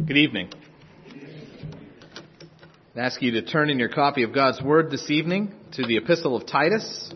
Good evening. I ask you to turn in your copy of God's Word this evening to the Epistle of Titus.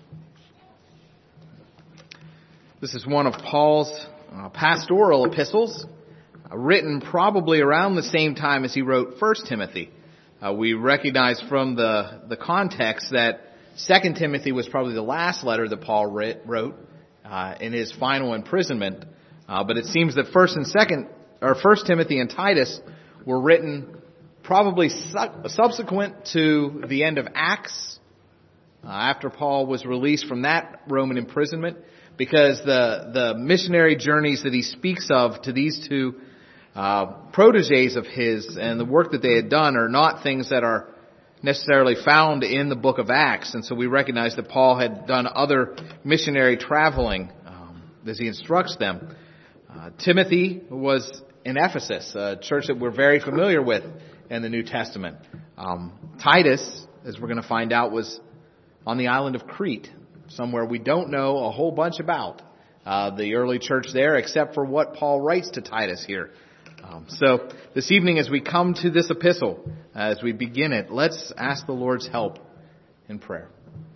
This is one of Paul's pastoral epistles, written probably around the same time as he wrote 1 Timothy. We recognize from the context that 2 Timothy was probably the last letter that Paul wrote in his final imprisonment. But it seems that 1 Timothy and Titus were written probably subsequent to the end of Acts, after Paul was released from that Roman imprisonment, because the missionary journeys that he speaks of to these two proteges of his and the work that they had done are not things that are necessarily found in the book of Acts. And so we recognize that Paul had done other missionary traveling as he instructs them. Timothy was in Ephesus, a church that we're very familiar with in the New Testament. Titus, as we're going to find out, was on the island of Crete, somewhere we don't know a whole bunch about the early church there, except for what Paul writes to Titus here. So this evening, as we come to this epistle, as we begin it, let's ask the Lord's help in prayer.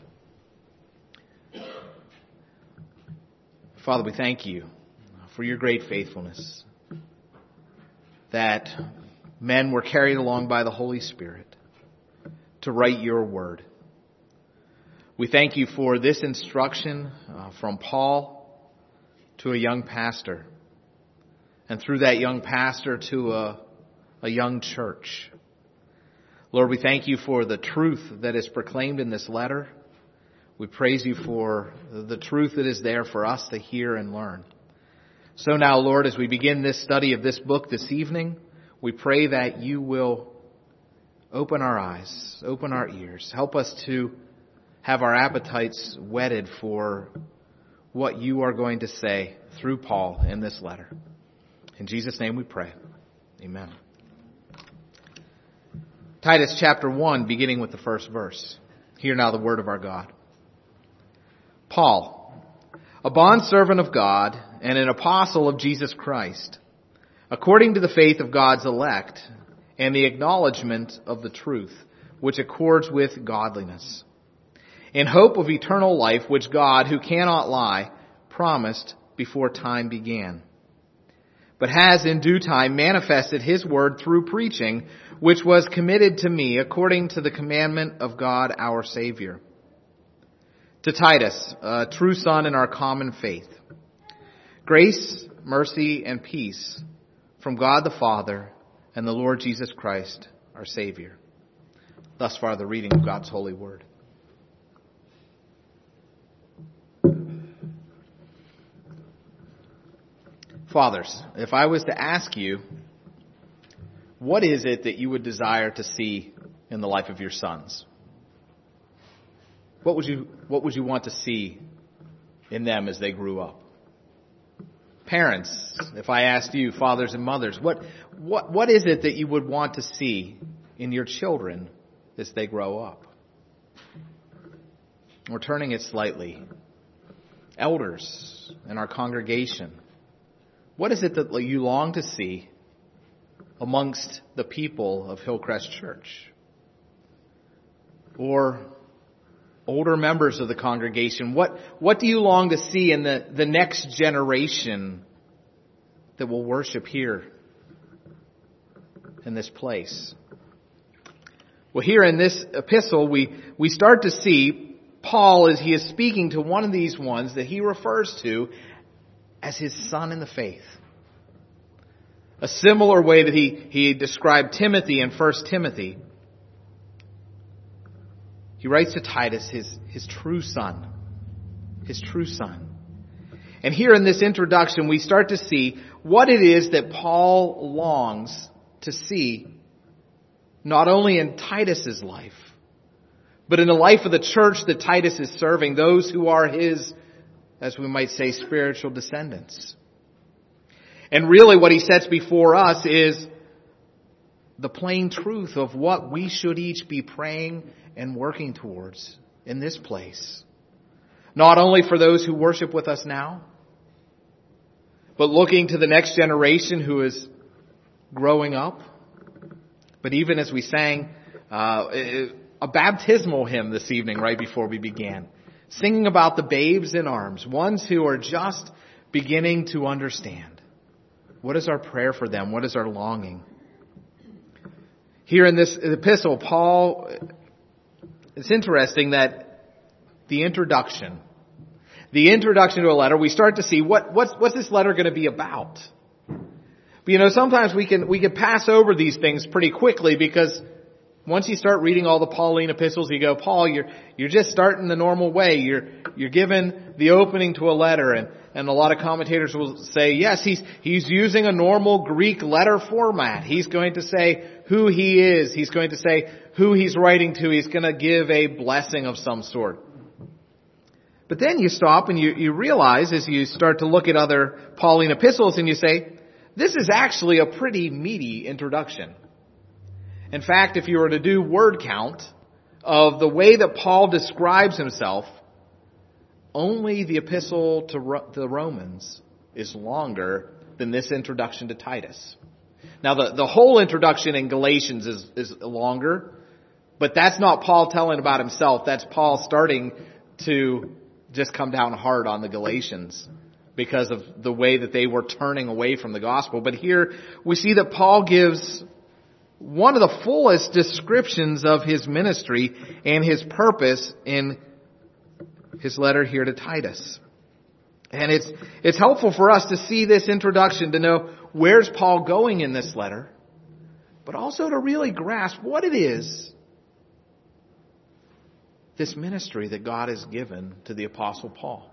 Father, we thank you for your great faithfulness, that men were carried along by the Holy Spirit to write your word. We thank you for this instruction from Paul to a young pastor, and through that young pastor to a young church. Lord, we thank you for the truth that is proclaimed in this letter. We praise you for the truth that is there for us to hear and learn. So now, Lord, as we begin this study of this book this evening, we pray that you will open our eyes, open our ears, help us to have our appetites whetted for what you are going to say through Paul in this letter. In Jesus' name we pray. Amen. Titus chapter 1, beginning with the first verse. Hear now the word of our God. Paul, a bondservant of God and an apostle of Jesus Christ, according to the faith of God's elect and the acknowledgement of the truth, which accords with godliness, in hope of eternal life, which God, who cannot lie, promised before time began, but has in due time manifested his word through preaching, which was committed to me according to the commandment of God our Savior. To Titus, a true son in our common faith, grace, mercy, and peace from God the Father and the Lord Jesus Christ, our Savior. Thus far the reading of God's holy word. Fathers, if I was to ask you, what is it that you would desire to see in the life of your sons? What would you want to see in them as they grew up? Parents, if I asked you, fathers and mothers, what is it that you would want to see in your children as they grow up? We're turning it slightly. Elders in our congregation, what is it that you long to see amongst the people of Hillcrest Church? Or older members of the congregation, what do you long to see in the next generation that will worship here in this place? Well, here in this epistle, we start to see Paul, as he is speaking to one of these ones that he refers to as his son in the faith. A similar way that he described Timothy in 1 Timothy. He writes to Titus, his true son. His true son. And here in this introduction, we start to see what it is that Paul longs to see, not only in Titus's life, but in the life of the church that Titus is serving, those who are his, as we might say, spiritual descendants. And really what he sets before us is the plain truth of what we should each be praying and working towards in this place. Not only for those who worship with us now, but looking to the next generation who is growing up. But even as we sang a baptismal hymn this evening right before we began, singing about the babes in arms, ones who are just beginning to understand. What is our prayer for them? What is our longing? Here in this epistle, Paul, it's interesting that the introduction to a letter, we start to see what's this letter going to be about. But sometimes we can pass over these things pretty quickly because once you start reading all the Pauline epistles, you go, Paul, you're just starting the normal way. You're given the opening to a letter, and a lot of commentators will say, yes, he's using a normal Greek letter format. He's going to say who he is. He's going to say who he's writing to. He's going to give a blessing of some sort. But then you stop and you realize as you start to look at other Pauline epistles and you say, this is actually a pretty meaty introduction. In fact, if you were to do word count of the way that Paul describes himself, only the epistle to the Romans is longer than this introduction to Titus. Now, the whole introduction in Galatians is longer, but that's not Paul telling about himself. That's Paul starting to just come down hard on the Galatians because of the way that they were turning away from the gospel. But here we see that Paul gives one of the fullest descriptions of his ministry and his purpose in his letter here to Titus. And it's helpful for us to see this introduction, to know where's Paul going in this letter, but also to really grasp what it is, this ministry that God has given to the Apostle Paul.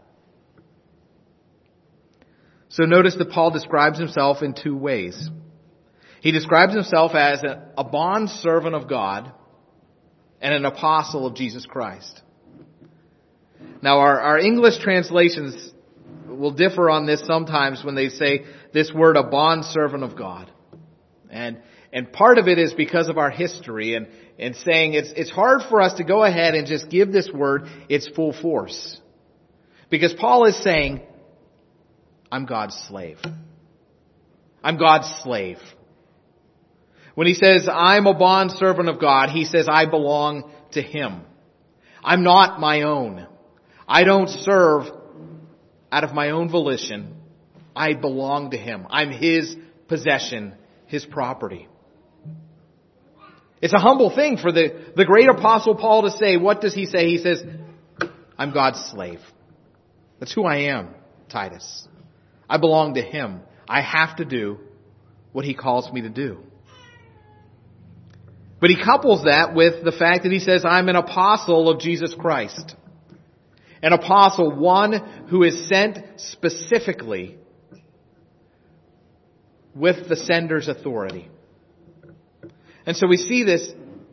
So notice that Paul describes himself in two ways. He describes himself as a bondservant of God and an apostle of Jesus Christ. Now our English translations will differ on this sometimes when they say this word, a bondservant of God. And part of it is because of our history and saying it's hard for us to go ahead and just give this word its full force. Because Paul is saying, I'm God's slave. I'm God's slave. When he says, I'm a bondservant of God, he says, I belong to Him. I'm not my own. I don't serve out of my own volition. I belong to Him. I'm His possession, His property. It's a humble thing for the great apostle Paul to say. What does he say? He says, I'm God's slave. That's who I am, Titus. I belong to Him. I have to do what He calls me to do. But he couples that with the fact that he says, I'm an apostle of Jesus Christ. An apostle, one who is sent specifically with the sender's authority. And so we see this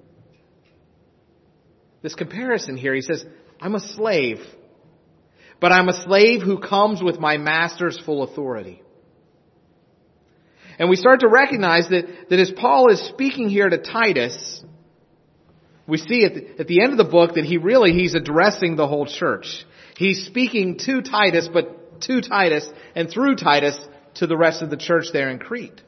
comparison here. He says, I'm a slave, but I'm a slave who comes with my master's full authority. And we start to recognize that as Paul is speaking here to Titus, we see at the end of the book that he's addressing the whole church. He's speaking to Titus, but to Titus and through Titus to the rest of the church there in Crete.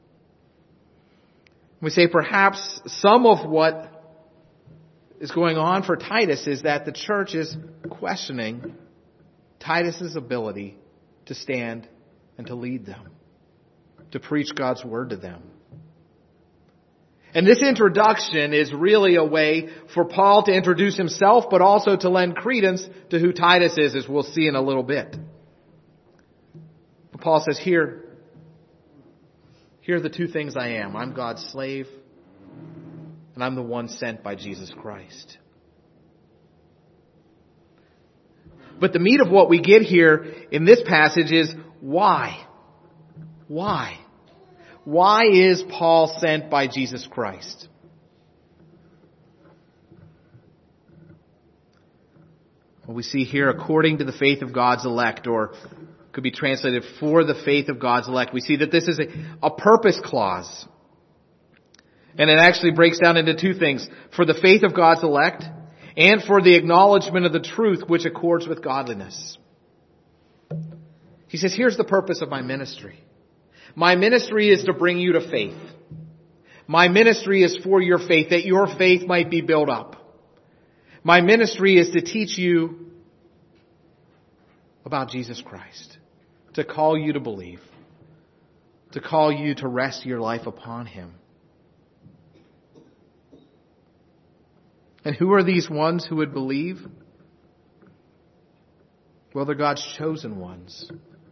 We say perhaps some of what is going on for Titus is that the church is questioning Titus's ability to stand and to lead them, to preach God's word to them. And this introduction is really a way for Paul to introduce himself, but also to lend credence to who Titus is, as we'll see in a little bit. But Paul says, here are the two things I am. I'm God's slave, and I'm the one sent by Jesus Christ. But the meat of what we get here in this passage is why? Why? Why is Paul sent by Jesus Christ? Well, we see here, according to the faith of God's elect, or could be translated for the faith of God's elect. We see that this is a purpose clause. And it actually breaks down into two things. For the faith of God's elect, and for the acknowledgement of the truth which accords with godliness. He says, here's the purpose of my ministry. My ministry is to bring you to faith. My ministry is for your faith, that your faith might be built up. My ministry is to teach you about Jesus Christ, to call you to believe, to call you to rest your life upon Him. And who are these ones who would believe? Well, they're God's chosen ones.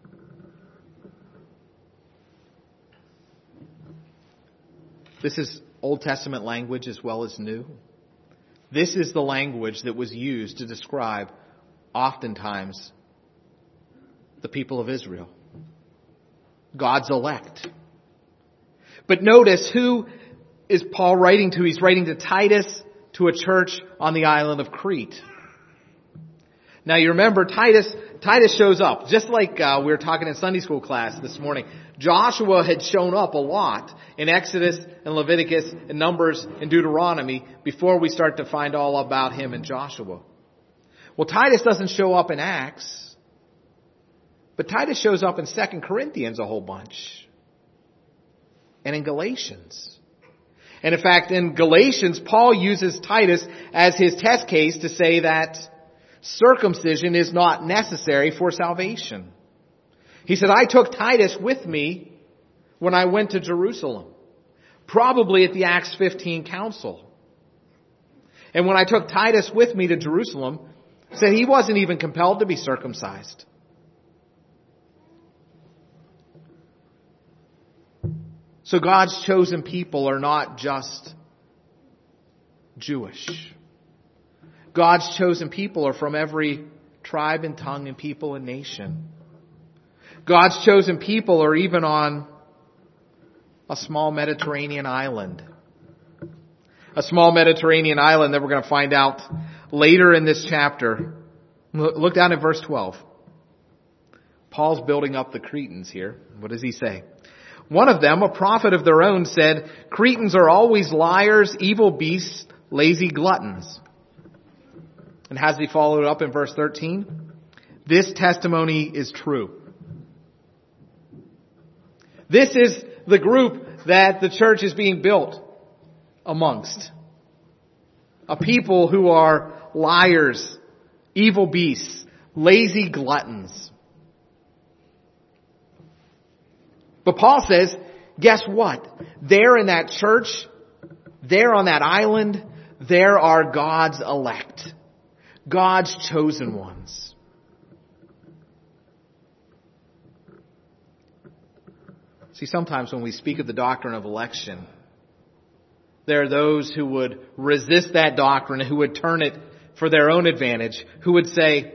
This is Old Testament language as well as New. This is the language that was used to describe oftentimes the people of Israel. God's elect. But notice, who is Paul writing to? He's writing to Titus, to a church on the island of Crete. Now you remember Titus shows up, just like we were talking in Sunday school class this morning. Joshua had shown up a lot in Exodus and Leviticus and Numbers and Deuteronomy before we start to find all about him in Joshua. Well, Titus doesn't show up in Acts, but Titus shows up in 2 Corinthians a whole bunch. And in Galatians. And in fact, in Galatians, Paul uses Titus as his test case to say that circumcision is not necessary for salvation. He said, I took Titus with me when I went to Jerusalem, probably at the Acts 15 council. And when I took Titus with me to Jerusalem, said he wasn't even compelled to be circumcised. So God's chosen people are not just Jewish. God's chosen people are from every tribe and tongue and people and nation. God's chosen people are even on a small Mediterranean island. A small Mediterranean island that we're going to find out later in this chapter. Look down at verse 12. Paul's building up the Cretans here. What does he say? One of them, a prophet of their own, said, Cretans are always liars, evil beasts, lazy gluttons. And has he followed up in verse 13? This testimony is true. This is the group that the church is being built amongst. A people who are liars, evil beasts, lazy gluttons. But Paul says, guess what? There in that church, there on that island, there are God's elect. God's chosen ones. See, sometimes when we speak of the doctrine of election, there are those who would resist that doctrine, who would turn it for their own advantage, who would say,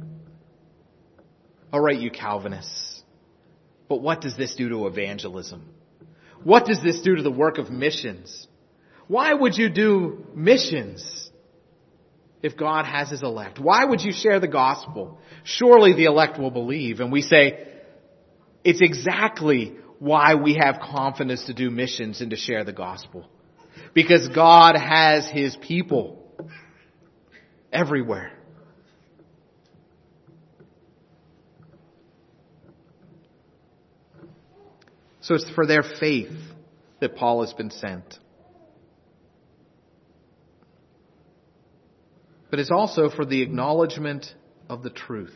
all right, you Calvinists, but what does this do to evangelism? What does this do to the work of missions? Why would you do missions if God has His elect? Why would you share the gospel? Surely the elect will believe. And we say, it's exactly why we have confidence to do missions and to share the gospel. Because God has His people everywhere. So it's for their faith that Paul has been sent. But it's also for the acknowledgement of the truth.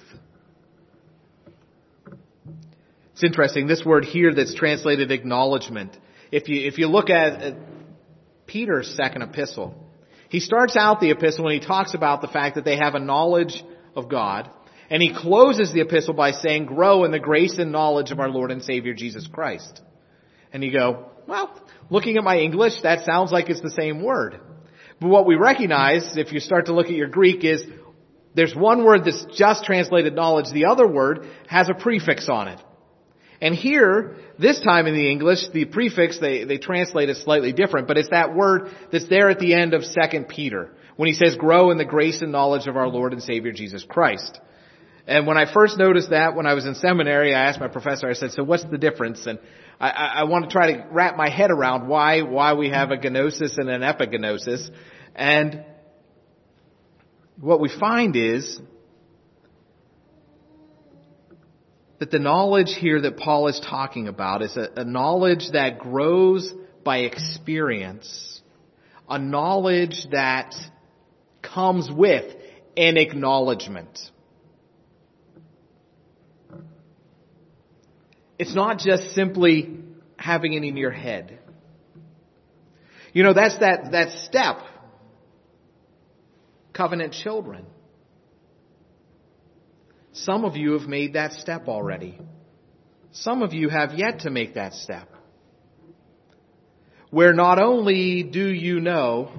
It's interesting, this word here that's translated acknowledgement. If you look at Peter's second epistle, he starts out the epistle and he talks about the fact that they have a knowledge of God. And he closes the epistle by saying, grow in the grace and knowledge of our Lord and Savior Jesus Christ. And you go, well, looking at my English, that sounds like it's the same word. But what we recognize, if you start to look at your Greek, is there's one word that's just translated knowledge. The other word has a prefix on it. And here, this time in the English, the prefix, they translate it slightly different, but it's that word that's there at the end of 2 Peter, when he says, grow in the grace and knowledge of our Lord and Savior Jesus Christ. And when I first noticed that, when I was in seminary, I asked my professor, I said, so what's the difference? And I want to try to wrap my head around why we have a gnosis and an epignosis. And what we find is that the knowledge here that Paul is talking about is a knowledge that grows by experience, a knowledge that comes with an acknowledgement. It's not just simply having it in your head. You know, that's that step. Covenant children. Some of you have made that step already. Some of you have yet to make that step. Where not only do you know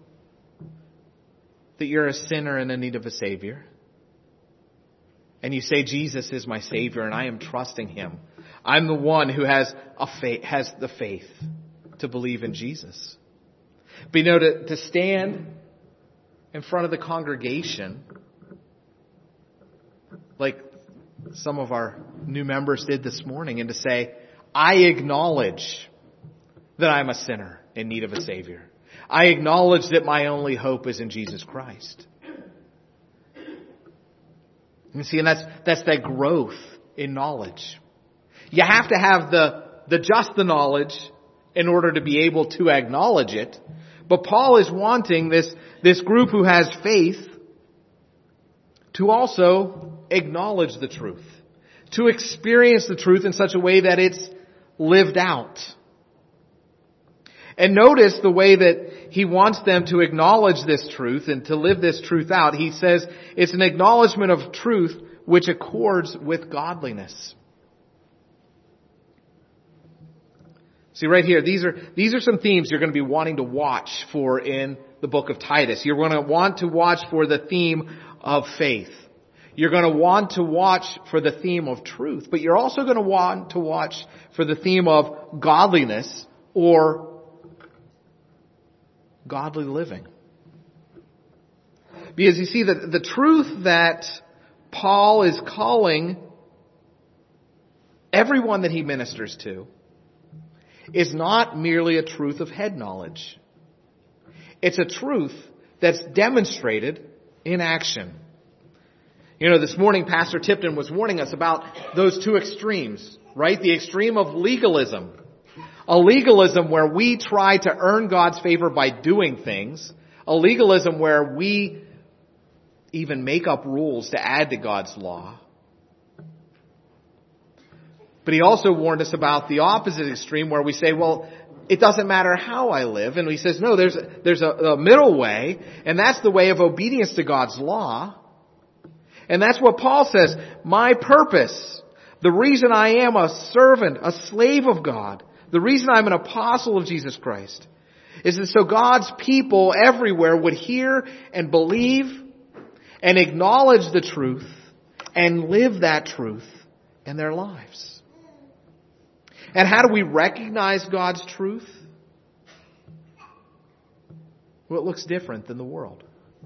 that you're a sinner and in need of a Savior, and you say, Jesus is my Savior and I am trusting Him. I'm the one who has the faith to believe in Jesus. But you know, to stand in front of the congregation, like some of our new members did this morning, and to say, I acknowledge that I'm a sinner in need of a Savior. I acknowledge that my only hope is in Jesus Christ. You see, and that's that growth in knowledge. You have to have the knowledge in order to be able to acknowledge it. But Paul is wanting this group who has faith to also acknowledge the truth, to experience the truth in such a way that it's lived out. And notice the way that he wants them to acknowledge this truth and to live this truth out. He says it's an acknowledgement of truth which accords with godliness. See right here, these are some themes you're going to be wanting to watch for in the book of Titus. You're going to want to watch for the theme of faith. You're going to want to watch for the theme of truth, but you're also going to want to watch for the theme of godliness or godly living. Because you see that the truth that Paul is calling everyone that he ministers to is not merely a truth of head knowledge. It's a truth that's demonstrated in action. You know, this morning Pastor Tipton was warning us about those two extremes, right? The extreme of legalism. A legalism where we try to earn God's favor by doing things. A legalism where we even make up rules to add to God's law. But he also warned us about the opposite extreme where we say, well, it doesn't matter how I live. And he says, no, there's a middle way, and that's the way of obedience to God's law. And that's what Paul says, my purpose, the reason I am a servant, a slave of God, the reason I'm an apostle of Jesus Christ, is that so God's people everywhere would hear and believe and acknowledge the truth and live that truth in their lives. And how do we recognize God's truth? Well, it looks different than the world.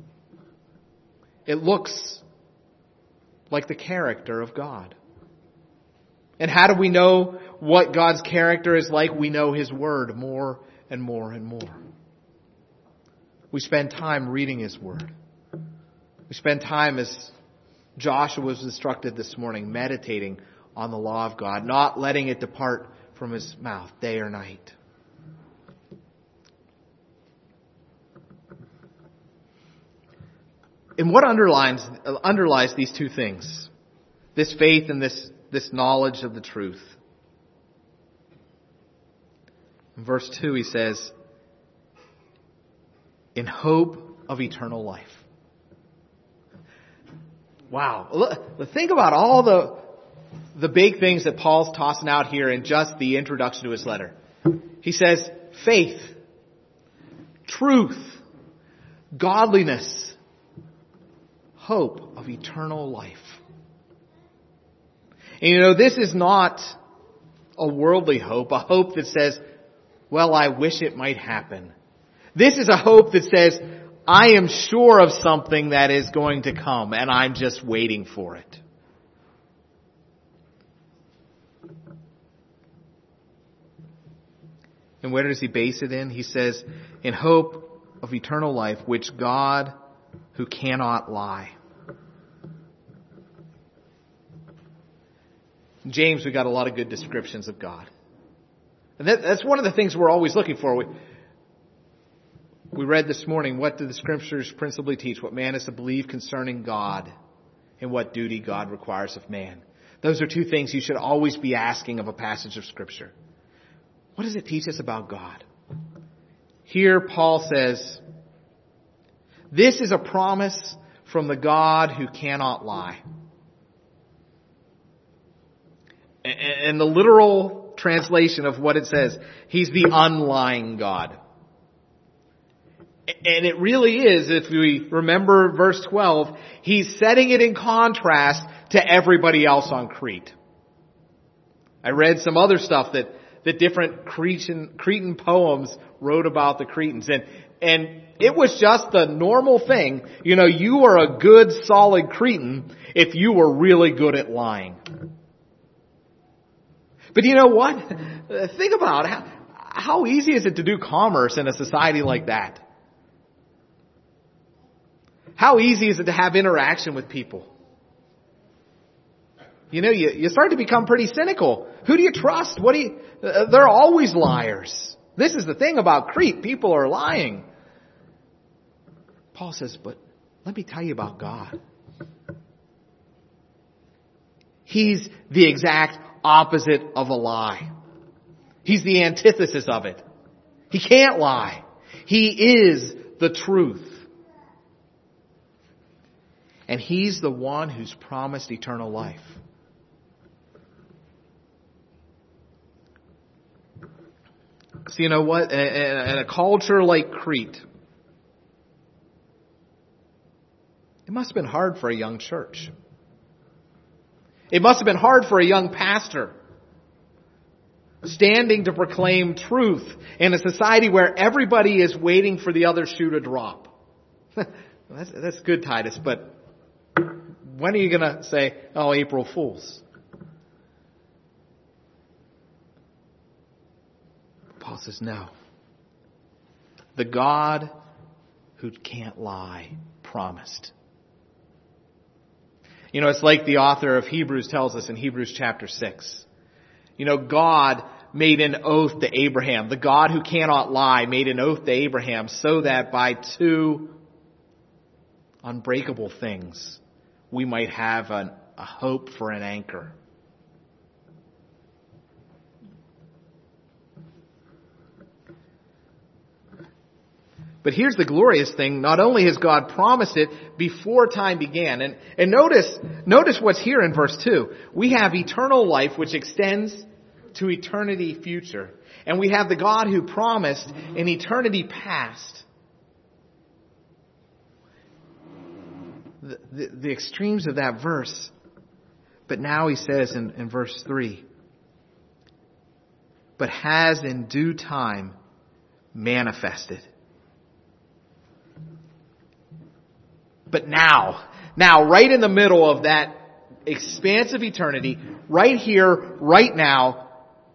It looks like the character of God. And how do we know what God's character is like? We know His Word more and more and more. We spend time reading His Word. We spend time, as Joshua was instructed this morning, meditating on the law of God, not letting it depart from his mouth day or night. And what underlies these two things, this faith and this knowledge of the truth? In verse 2 he says, in hope of eternal life. Wow. Think about all the big things that Paul's tossing out here in just the introduction to his letter. He says faith, truth, godliness, hope of eternal life. And you know, this is not a worldly hope, a hope that says, well, I wish it might happen. This is a hope that says, I am sure of something that is going to come and I'm just waiting for it. And where does he base it in? He says, in hope of eternal life, which God, who cannot lie. In James, we got a lot of good descriptions of God. And that's one of the things we're always looking for. We read this morning, what do the Scriptures principally teach? What man is to believe concerning God and what duty God requires of man. Those are two things you should always be asking of a passage of Scripture. What does it teach us about God? Here Paul says, this is a promise from the God who cannot lie. And the literal translation of what it says, He's the unlying God. And it really is, if we remember verse 12, He's setting it in contrast to everybody else on Crete. I read some other stuff that different Cretan poems wrote about the Cretans. And it was just the normal thing. You know, you were a good, solid Cretan if you were really good at lying. But you know what? Think about it. How easy is it to do commerce in a society like that? How easy is it to have interaction with people? You know, you start to become pretty cynical. Who do you trust? They're always liars. This is the thing about Crete. People are lying. Paul says, but let me tell you about God. He's the exact opposite of a lie. He's the antithesis of it. He can't lie. He is the truth. And He's the one who's promised eternal life. So you know what? In a culture like Crete, it must have been hard for a young church. It must have been hard for a young pastor standing to proclaim truth in a society where everybody is waiting for the other shoe to drop. That's good, Titus, but when are you going to say, oh, April Fools? Paul says, no. The God who can't lie promised. You know, it's like the author of Hebrews tells us in Hebrews chapter 6. You know, God made an oath to Abraham. The God who cannot lie made an oath to Abraham so that by two unbreakable things we might have a hope for an anchor. But here's the glorious thing. Not only has God promised it before time began. And notice what's here in verse 2. We have eternal life which extends to eternity future. And we have the God who promised in eternity past. The extremes of that verse. But now he says in verse 3. But has in due time manifested. But now, right in the middle of that expansive eternity, right here, right now,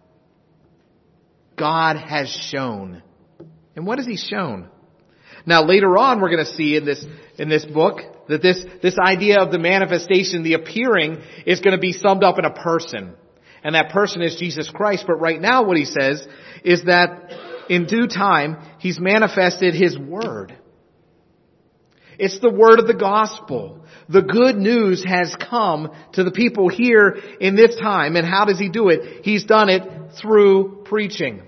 God has shown. And what has He shown? Now later on we're going to see in this book that this idea of the manifestation, the appearing, is going to be summed up in a person. And that person is Jesus Christ. But right now what he says is that in due time He's manifested His Word. It's the word of the gospel. The good news has come to the people here in this time. And how does He do it? He's done it through preaching.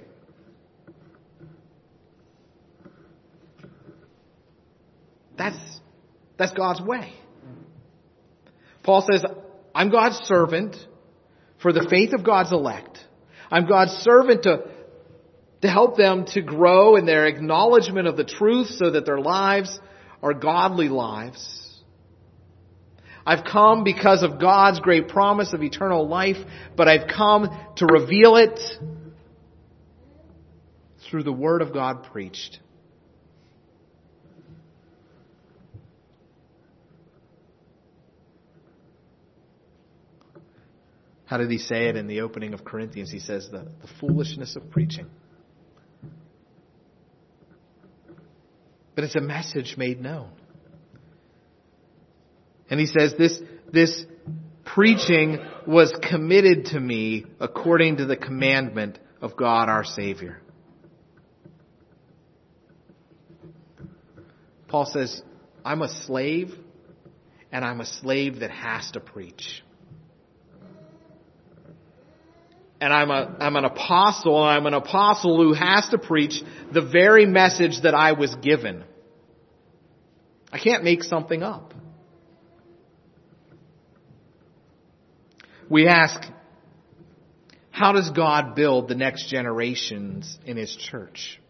That's God's way. Paul says, I'm God's servant for the faith of God's elect. I'm God's servant to help them to grow in their acknowledgement of the truth so that their lives are godly lives. I've come because of God's great promise of eternal life, but I've come to reveal it through the Word of God preached. How did he say it in the opening of Corinthians? He says the foolishness of preaching. But it's a message made known. And he says this preaching was committed to me according to the commandment of God our Savior. Paul says, I'm a slave, and I'm a slave that has to preach. And I'm an apostle, and I'm an apostle who has to preach the very message that I was given. I can't make something up. We ask, how does God build the next generations in His church?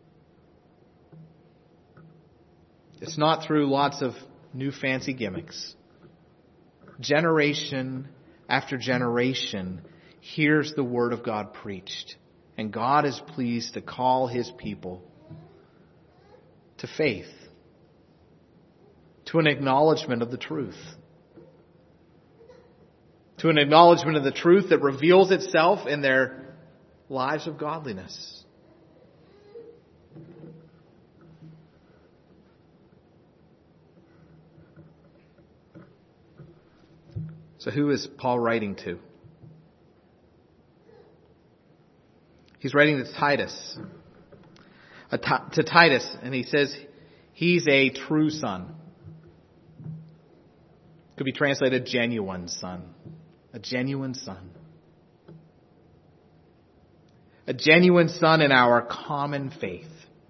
It's not through lots of new fancy gimmicks. Generation after generation hears the Word of God preached. And God is pleased to call His people to faith, to an acknowledgement of the truth. To an acknowledgement of the truth that reveals itself in their lives of godliness. So who is Paul writing to? He's writing to Titus. To Titus, and he says he's a true son. Could be translated genuine son. A genuine son. A genuine son in our common faith.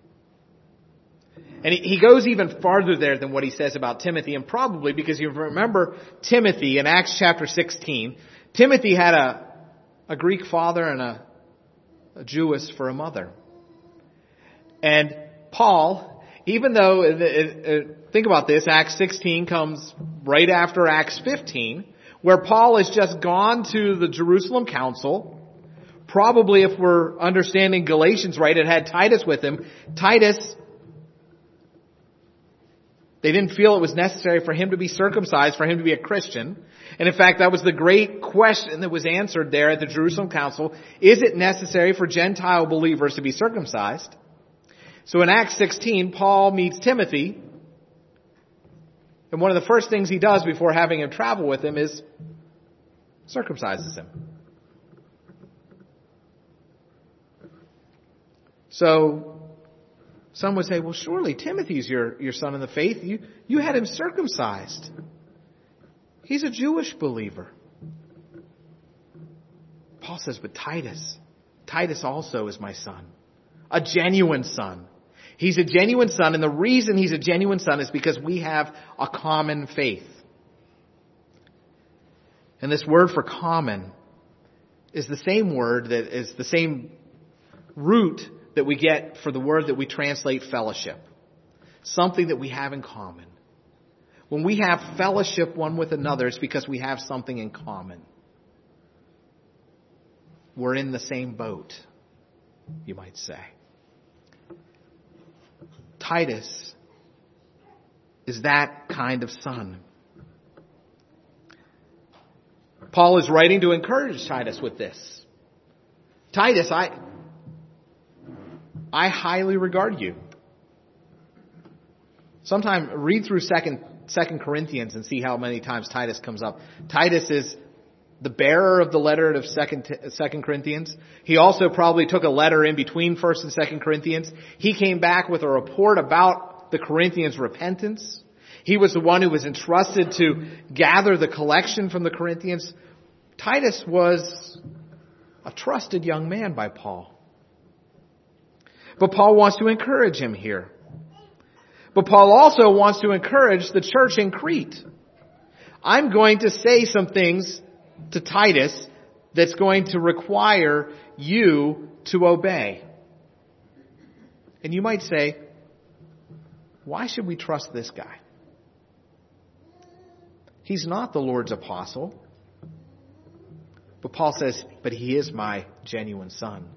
And he goes even farther there than what he says about Timothy, and probably because you remember Timothy in Acts chapter 16. Timothy had a Greek father and a Jewess for a mother. And Paul, even though, think about this, Acts 16 comes right after Acts 15, where Paul has just gone to the Jerusalem council. Probably, if we're understanding Galatians right, it had Titus with him. Titus, they didn't feel it was necessary for him to be circumcised, for him to be a Christian. And in fact, that was the great question that was answered there at the Jerusalem council. Is it necessary for Gentile believers to be circumcised? So in Acts 16, Paul meets Timothy. And one of the first things he does before having him travel with him is circumcises him. So some would say, well, surely Timothy's your son in the faith. You had him circumcised. He's a Jewish believer. Paul says, but Titus also is my son. A genuine son. He's a genuine son, and the reason he's a genuine son is because we have a common faith. And this word for common is the same word that is the same root that we get for the word that we translate fellowship. Something that we have in common. When we have fellowship one with another, it's because we have something in common. We're in the same boat, you might say. Titus is that kind of son. Paul is writing to encourage Titus with this. Titus, I highly regard you. Sometime read through Second Corinthians and see how many times Titus comes up. Titus is the bearer of the letter of Second Corinthians. He also probably took a letter in between 1st and 2nd Corinthians. He came back with a report about the Corinthians' repentance. He was the one who was entrusted to gather the collection from the Corinthians. Titus was a trusted young man by Paul. But Paul wants to encourage him here. But Paul also wants to encourage the church in Crete. I'm going to say some things to Titus that's going to require you to obey. And you might say, why should we trust this guy? He's not the Lord's apostle. But Paul says, but he is my genuine son.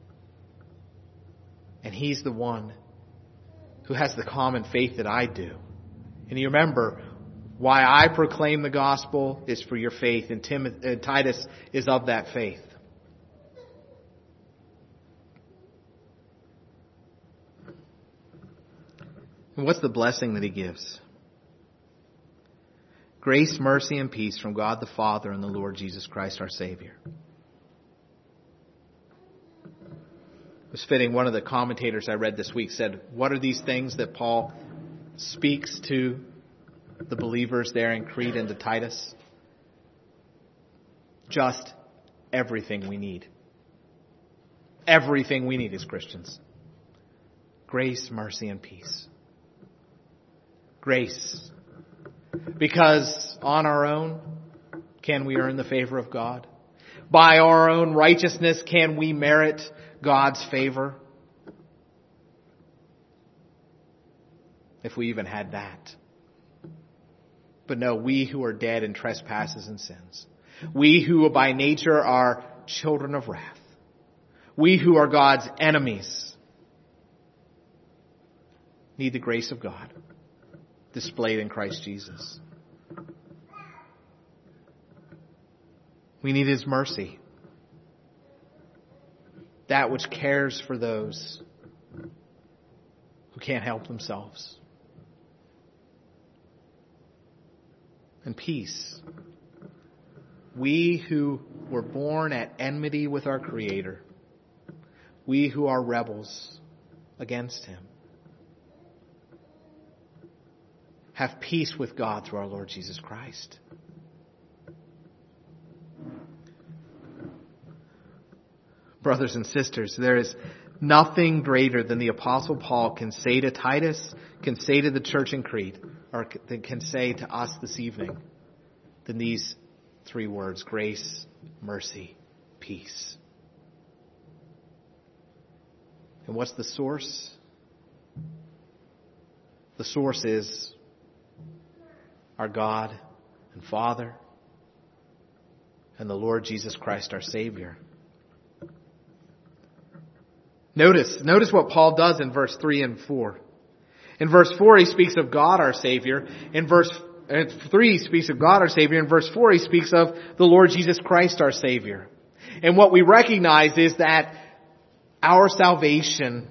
And he's the one who has the common faith that I do. And you remember, why I proclaim the gospel is for your faith, and Titus is of that faith. And what's the blessing that he gives? Grace, mercy, and peace from God the Father and the Lord Jesus Christ our Savior. It was fitting, one of the commentators I read this week said, what are these things that Paul speaks to the believers there in Crete and to Titus? Just everything we need. Everything we need as Christians. Grace, mercy, and peace. Grace. Because on our own, can we earn the favor of God? By our own righteousness, can we merit God's favor? If we even had that. But no, we who are dead in trespasses and sins, we who by nature are children of wrath, we who are God's enemies, need the grace of God displayed in Christ Jesus. We need His mercy, that which cares for those who can't help themselves. And peace. We who were born at enmity with our Creator, we who are rebels against Him, have peace with God through our Lord Jesus Christ. Brothers and sisters, there is nothing greater than the Apostle Paul can say to Titus, can say to the church in Crete, or can say to us this evening, than these three words: grace, mercy, peace. And what's the source? The source is our God and Father and the Lord Jesus Christ our Savior. Notice what Paul does in verse 3 and 4. In verse 4 he speaks of God our Savior. In verse 3 he speaks of God our Savior. In verse 4 he speaks of the Lord Jesus Christ our Savior. And what we recognize is that our salvation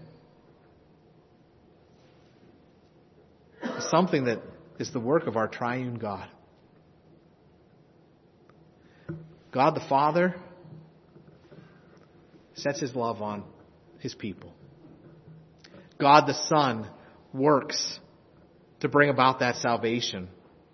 is something that is the work of our triune God. God the Father sets His love on His people. God the Son works to bring about that salvation.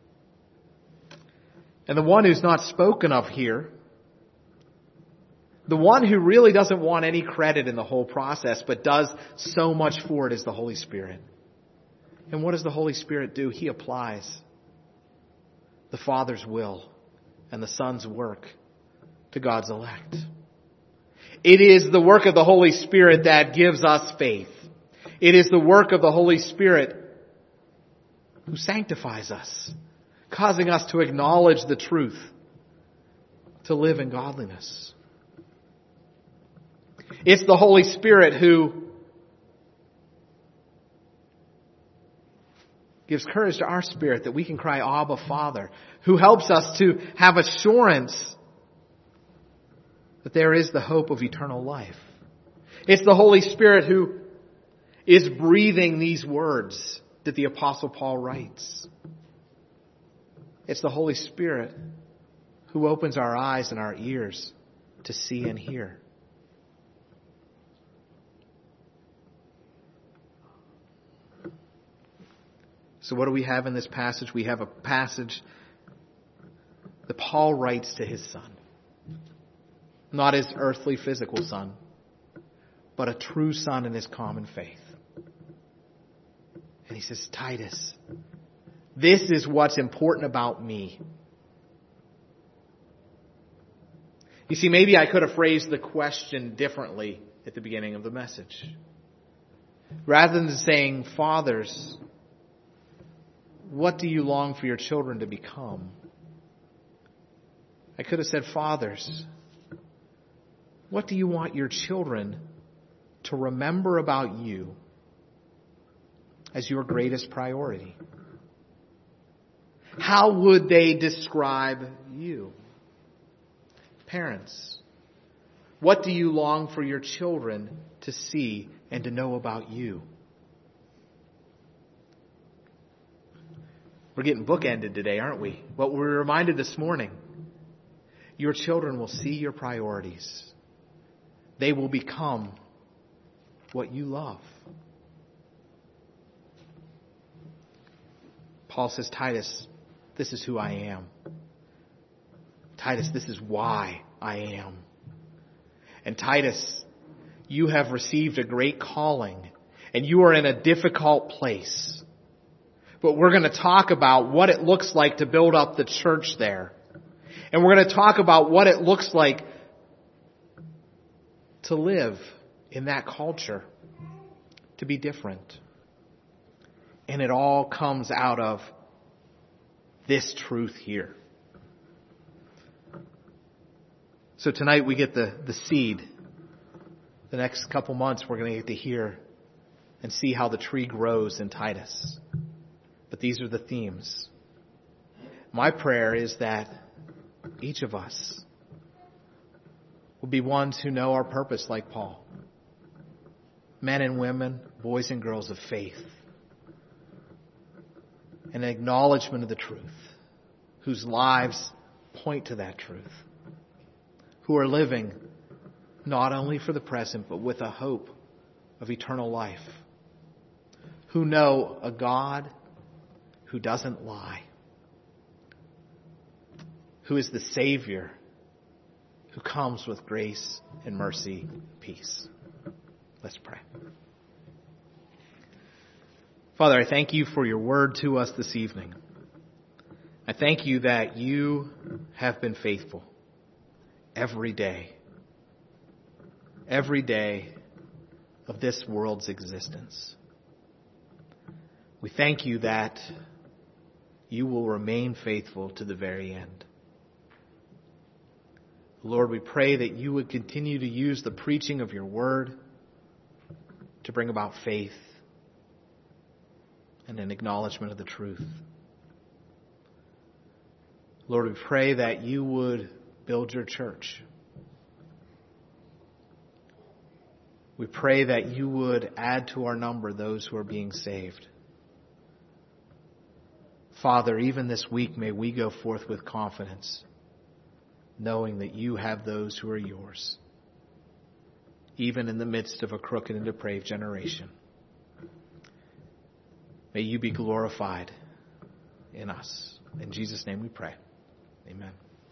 And the one who's not spoken of here, the one who really doesn't want any credit in the whole process but does so much for it, is the Holy Spirit. And what does the Holy Spirit do? He applies the Father's will and the Son's work to God's elect. It is the work of the Holy Spirit that gives us faith. It is the work of the Holy Spirit who sanctifies us, causing us to acknowledge the truth, to live in godliness. It's the Holy Spirit who gives courage to our spirit that we can cry, Abba, Father, who helps us to have assurance that there is the hope of eternal life. It's the Holy Spirit who is breathing these words that the Apostle Paul writes. It's the Holy Spirit who opens our eyes and our ears to see and hear. So what do we have in this passage? We have a passage that Paul writes to his son. Not his earthly physical son, but a true son in his common faith. And he says, Titus, this is what's important about me. You see, maybe I could have phrased the question differently at the beginning of the message. Rather than saying, fathers, what do you long for your children to become? I could have said, fathers, what do you want your children to remember about you as your greatest priority? How would they describe you? Parents, what do you long for your children to see and to know about you? We're getting bookended today, aren't we? What we're reminded this morning, your children will see your priorities. They will become what you love. Paul says, Titus, this is who I am. Titus, this is why I am. And Titus, you have received a great calling, and you are in a difficult place. But we're going to talk about what it looks like to build up the church there. And we're going to talk about what it looks like to live in that culture, to be different. And it all comes out of this truth here. So tonight we get the seed. The next couple months we're going to get to hear and see how the tree grows in Titus. But these are the themes. My prayer is that each of us will be ones who know our purpose like Paul. Men and women, boys and girls of faith. An acknowledgement of the truth. Whose lives point to that truth. Who are living not only for the present, but with a hope of eternal life. Who know a God who doesn't lie. Who is the Savior who comes with grace and mercy and peace. Let's pray. Father, I thank you for your word to us this evening. I thank you that you have been faithful every day of this world's existence. We thank you that you will remain faithful to the very end. Lord, we pray that you would continue to use the preaching of your word to bring about faith and an acknowledgement of the truth. Lord, we pray that you would build your church. We pray that you would add to our number those who are being saved. Father, even this week, may we go forth with confidence, knowing that you have those who are yours, even in the midst of a crooked and depraved generation. May you be glorified in us. In Jesus' name we pray. Amen.